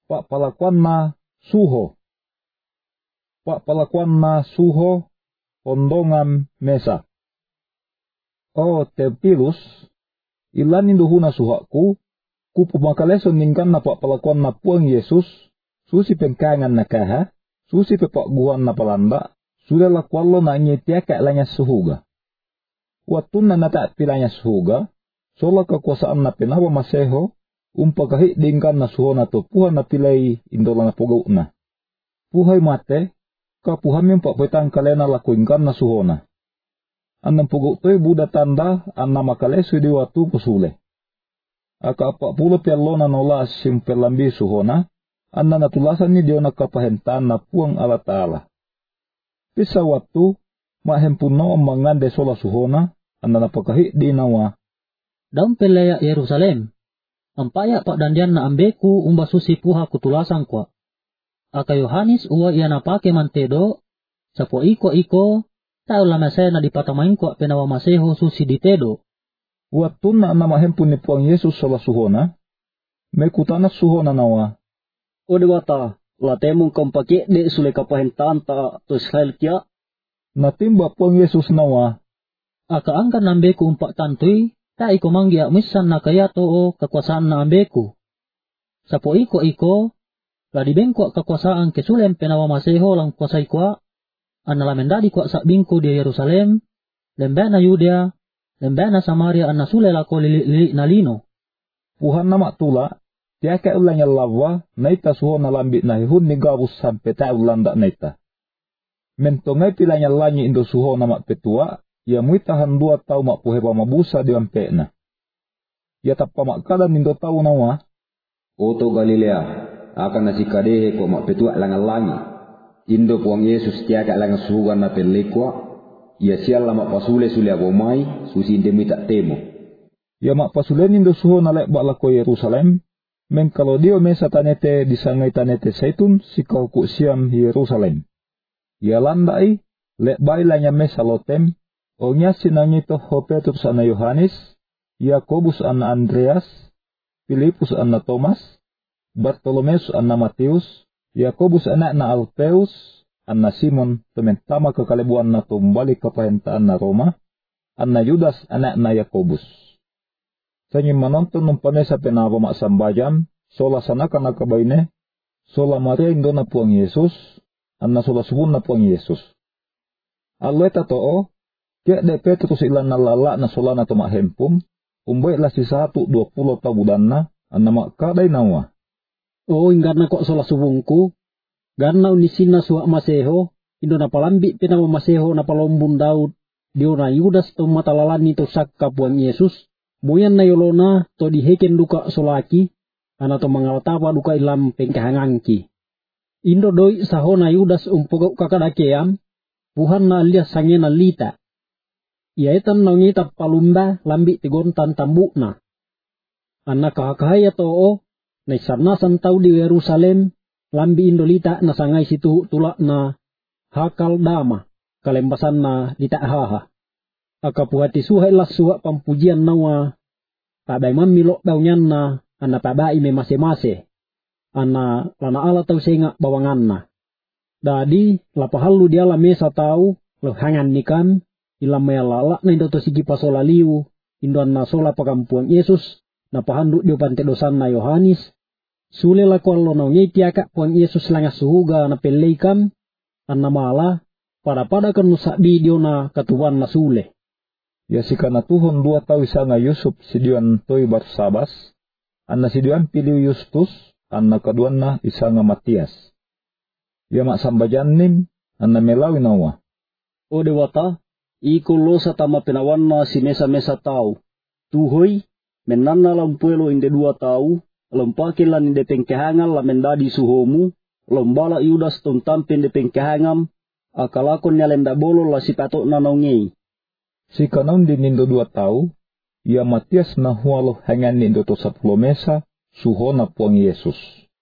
Pak palakuan na suho. Pak palakuan na suho ondongan mesa. O Teopilus, ilanin duhuna suhaku, ku pumakaleson ningkan na pak palakuan na puang Yesus, susi pengkangan na kaha, susi pepak guan na palanda, sudah lakwalo na nyetiaka lanya suhuga. Waktu na nata pilanya suhuga, sola kekuasaan na penawa maseho, umpakahi dingkan na suhona to puha na pilai indola na pugau na. Puhai mate, ka puhami pak petang kalena lakuingkan na suhona. Anang pugau toy buda tanda anna makalesu di waktu pusule. Aka 40 pialona nola simpelambi suhona, anna natulasan ni dia nakapahentan na puang ala ta'ala. Pisa waktu, mahempuno mangande sola suhona, anna napakahi di nawa. Daun pelaya Yerusalem, ampaya pak dandian na ambeku umba susi puha kutulasan kwa. Aka Yohanes uwa ia napake mantedo, sapo iko, tau lama saya na dipatamain kwa penawa maseho susi ditedo. Waktu na mahempun ni puang Yesus sola suhona, mekutana suhona nawa. O dewata, latemung kompake de sule kapahentan ta to Israel kia. Natimba puang Yesus nawa. Aka angkan ambeku umpak tantui, ta iko manggia misan na kaya to kekuasaan na ambeku. Sapo iko, la dibengkwa kekuasaan kesulem penawa maseho lang kuasai kwa, anala mendadi kwa sakbingku di Yerusalem, lembana Yudea, lembana Samaria anna sule lako lili na lino. Puhan nama tula, tiaka ulanya lawa, naita suhona lambit na hihun ni gabus sampai ta ulanda naita. Mentongai pilanya lanyi indo suhona mak petua, ya muitahan 2 tau mak puhe pamabusa di wampena. Ya tappa mak kadan indo tau nawa. Oto Galilea, akan nasi kadehe ko mak petua langan langi. Indo puang Yesus tiaka langan suhugan na pelekwa, ya sial mak pasule sule abomai, susi indemi tak temo. Ya mak pasule indo suhona lek bak lako Yerusalem, men kalau dio mesa tanete disangai tanete Zaitun sikau ku siam Yerusalem. Ya landai, lek bailanya mesa lotem, onya sinangito ho Petrus ana Yohanes, Yakobus ana Andreas, Filipus ana Thomas, Bartolomeus ana Matius, Yakobus anak na Alpeus, anna Simon tementama kekalebuan na tumbalik kepahentaan na Roma, anna Yudas anak na Yakobus. Sanyim menonton numpamesa penapa mak sambajam, sola sanaka nakabaine, sola Maria indo na puang Yesus, anna sola subun na puang Yesus. Alweta to'o, kek de Petrus ilan na lala na sola na tomak hempum, umbai la si 120 tabudan na, anna mak kadai nawa. O inggarna kok sola subungku, garna unisina suak maseho, indo na palambi penawa maseho na palombun Daud, dio na Yudas to matalalani to sakka puang Yesus, muyan na yolona to diheken duka solaki, ana to mangalatapa duka ilam pengkahangangki. Indo doi sahona Yudas umpogok kakadakeam, puhan na alias sangena lita. Iaitan na ngitap palumba lambi tigontan tambukna. Ana kahakahaya to na isarnasan tau di Yerusalem, lambi indolita na sangay situ tulak na hakal dama, kalembasan na lita haha. Akapuhati suhay las suha pampujian nawa, tabay mamilok daw nyan na, ana tabai me mase-mase, ana lana ala tau senga bawangan na. Dadi, lapahalu dia la mesa tau, lohangan nikan, ilam maya lalak na indo to sigi pasola liu, indo na sola pakampuang Yesus, na pahanduk dio pante dosan na Yohanes, sule la kualo na ngetiaka puang Yesus langa suhuga na peleikan, anna mala, pada kan nusabi dio na katuan na sule. Ya sikana Tuhon 2 tau isanga Yusuf sidian toy Barsabas, anna sidian pilih Yustus, anna kaduan na isanga Matias. Ya mak sambajanim, anna melawi nawa. O dewata, iko lo sa tama penawan na si mesa-mesa tau, tuhoy, menanna lampuelo inde 2 tau, lompakilan inde pengkehangan la mendadi suhomu, lombala Yudas tumtampen de pengkehangam, akalakon nyalenda bolo la sipatok nanongei. Si kanon din indo 2 tau, ya Matias na hualo hangan indo to 10 mesa, suho na puang Yesus.